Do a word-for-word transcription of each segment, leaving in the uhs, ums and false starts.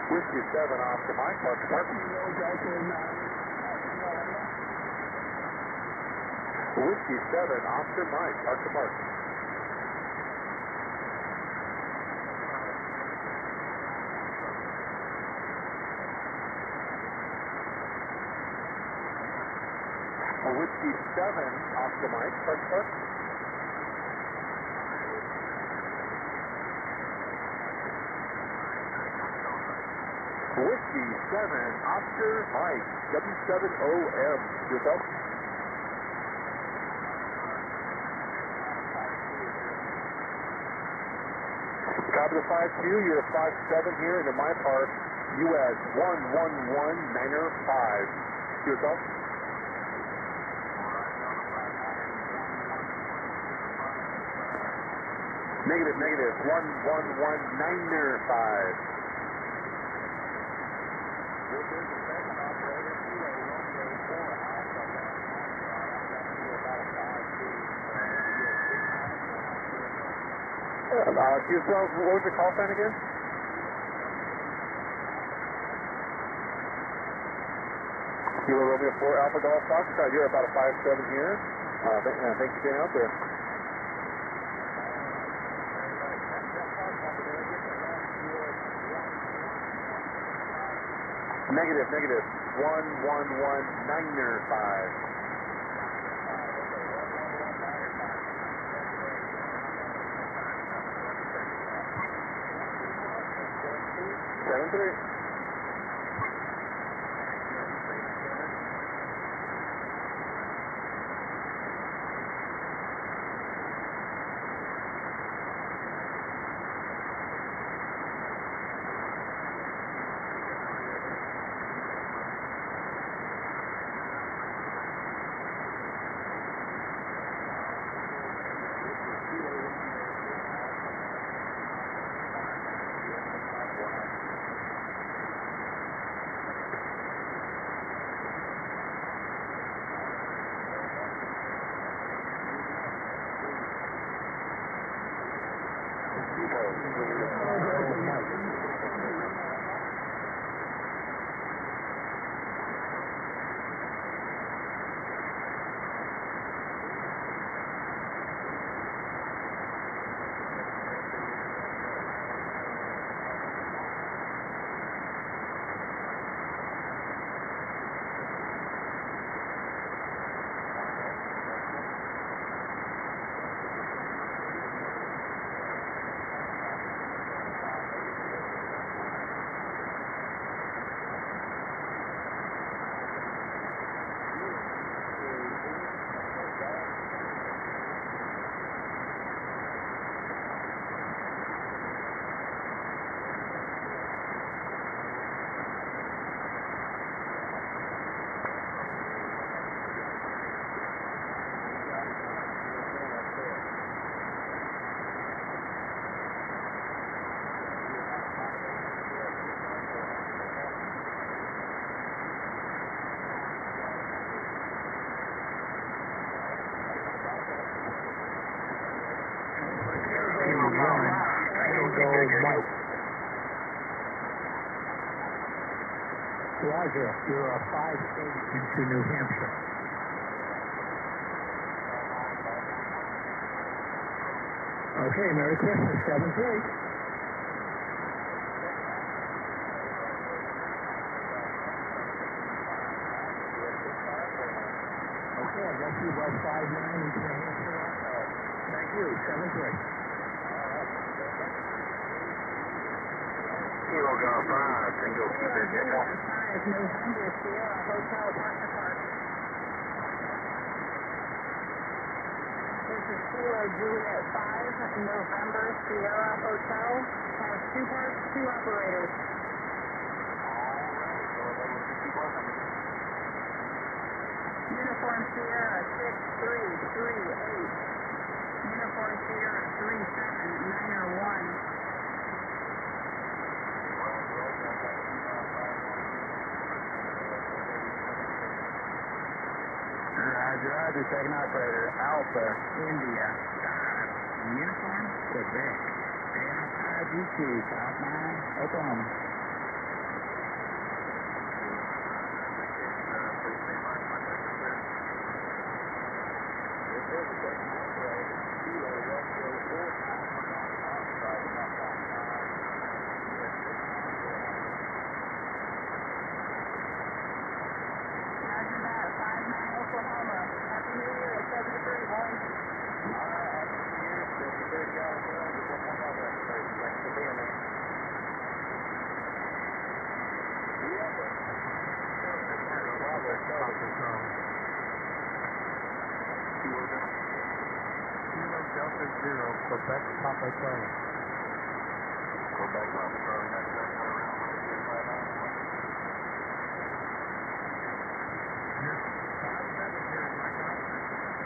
Whiskey seven, Oscar Mike, Park to Park. Whiskey seven, Oscar Mike, Park to Park. Whiskey seven, Oscar Mike, Park to Park. Whiskey seven, Oscar Mike, W seven O M. Yourself? Copy the five two, you're a five seven here into my park, U S one one one niner five. Yourself? Negative, negative, one one one niner five. Uh, yourself, what was your call sign again? Kilo Romeo four Alpha Golf Fox. You're about a five seven here. Uh, th uh, thanks for being out there. Negative, negative. one one one niner five. seven three. Roger, you're a five eight into New Hampshire. Okay, Merry Christmas, seven three. Okay, I guess you about five nine into New Hampshire also. Thank you, seven three. Kilo Golf five, Tango Quebec Echo. November Sierra Hotel Park Park. This is Kilo Juliet five, November Sierra Hotel. Has two parks, two operators. Uniform Sierra six three three eight. Uniform Sierra three seven niner one. Roger, Roger, second operator, Alpha, India, five, Uniform, Quebec, A I five U two, South nine, Oklahoma. Roger that, five nine Oklahoma. Happy New Year, seventy-three, boys. Delta Zero, Quebec Papa Charlie. Quebec Papa Charlie, that's that Yes, five seven here in Mike Austin.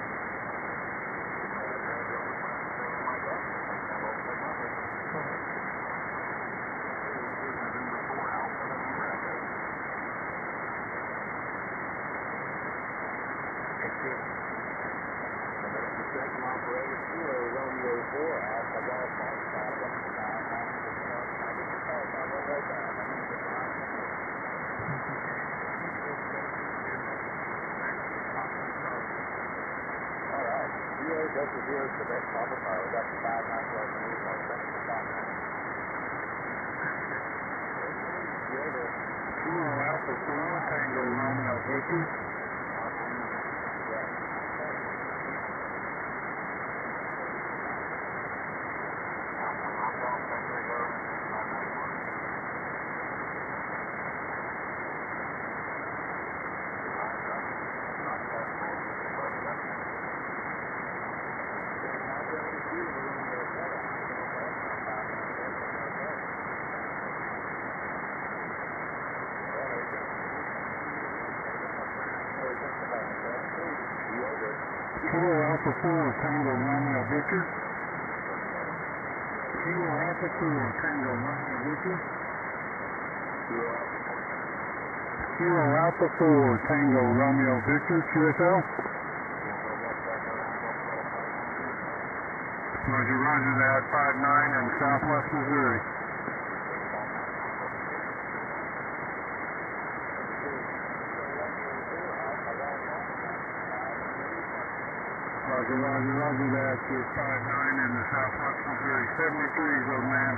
Second operator, Kilo Romeo four, Alpha Delta Five, all right, Kilo Delta Zero, Quebec Papa Charlie, that's five nine Delta Zero, one seven five nine. Kilo Alpha four, Tango Romeo Victor. Kilo Alpha four, Tango Romeo Victor. Kilo Alpha four, Tango Romeo Victor. Kilo Alpha four, Tango Romeo Victor, Q S L. Roger, roger that, five nine in Southwest Missouri. Roger, roger, roger that, you're five nine in the Southwest Missouri, seventy-three, old man.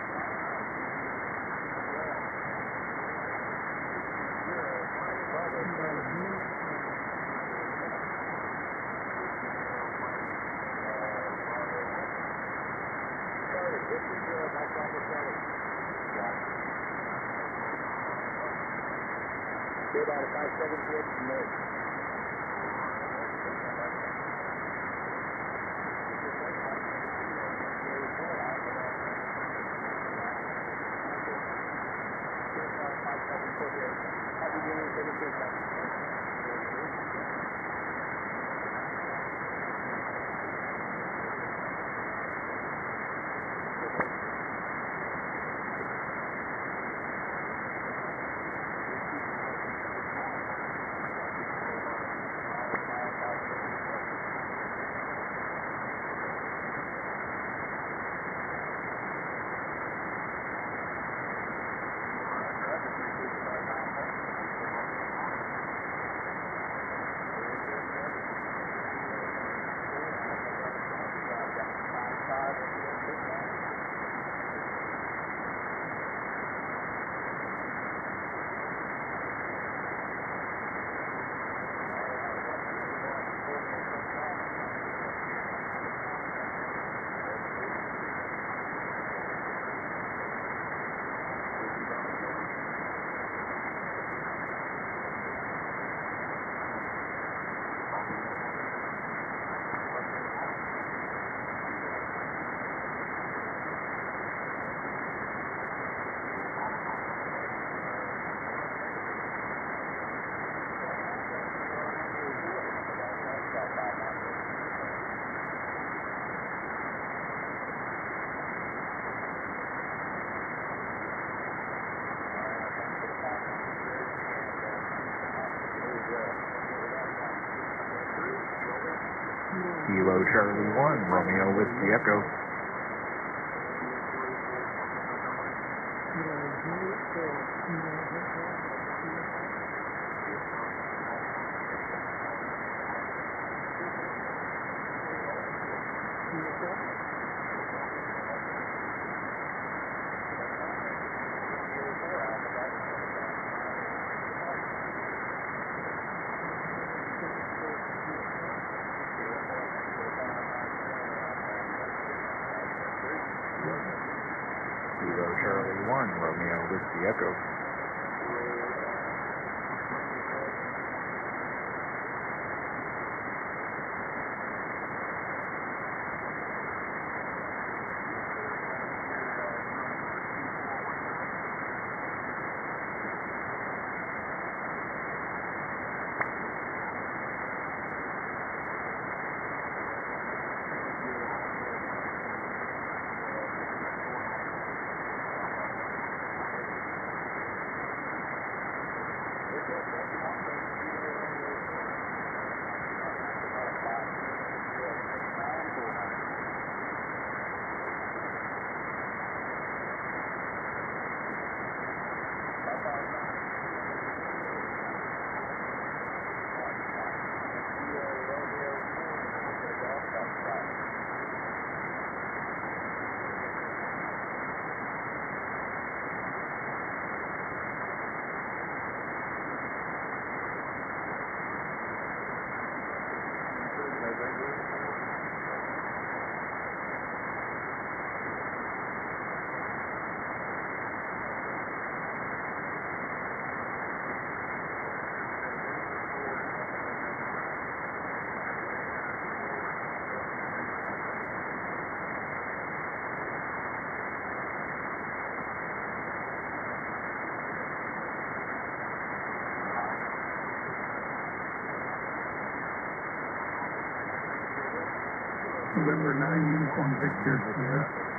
Say about a five seven six from there. Happy New Year, seventy-three. Kilo Charlie one, Romeo Whiskey Echo. the Echo. November nine, Uniform Victor,